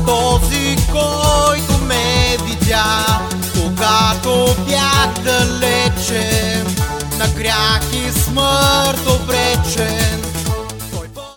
Този, който ме видя, когато бях далече, на грях и смърт обречен.